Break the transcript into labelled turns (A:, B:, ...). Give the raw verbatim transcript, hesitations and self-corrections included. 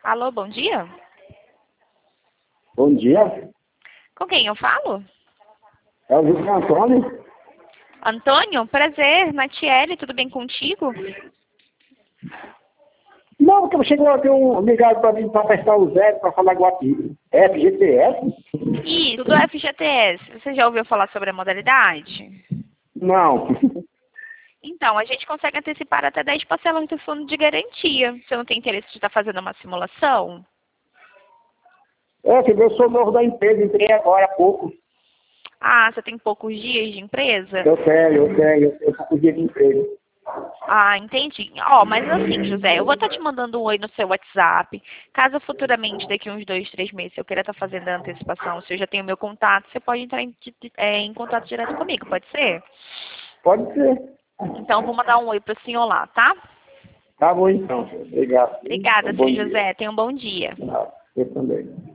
A: Alô, bom dia?
B: Bom dia.
A: Com quem eu falo?
B: É o José Antônio?
A: Antônio, prazer. Natiele, tudo bem contigo?
B: Não, porque chegou aqui um ligado para mim para prestar o zero, para falar igual aqui. F G T S?
A: Isso, do F G T S. Você já ouviu falar sobre a modalidade?
B: Não.
A: Então, a gente consegue antecipar até dez parcelas do fundo de garantia. Você não tem interesse de estar fazendo uma simulação?
B: É, filho, eu sou novo da empresa, entrei agora há pouco.
A: Ah, você tem poucos dias de empresa?
B: Eu tenho, eu tenho, eu tenho pouco dia de emprego.
A: Ah, entendi. Ó, mas assim, José, eu vou estar te mandando um oi no seu WhatsApp. Caso futuramente, daqui uns dois, três meses, eu queira estar fazendo a antecipação, se eu já tenho meu contato, você pode entrar em, é, em contato direto comigo, pode ser?
B: Pode ser.
A: Então, eu vou mandar um oi para o senhor lá, tá?
B: Tá bom então. Obrigado.
A: Obrigada,
B: Um bom
A: senhor
B: dia.
A: José. Tenha um bom dia.
B: Ah, eu também.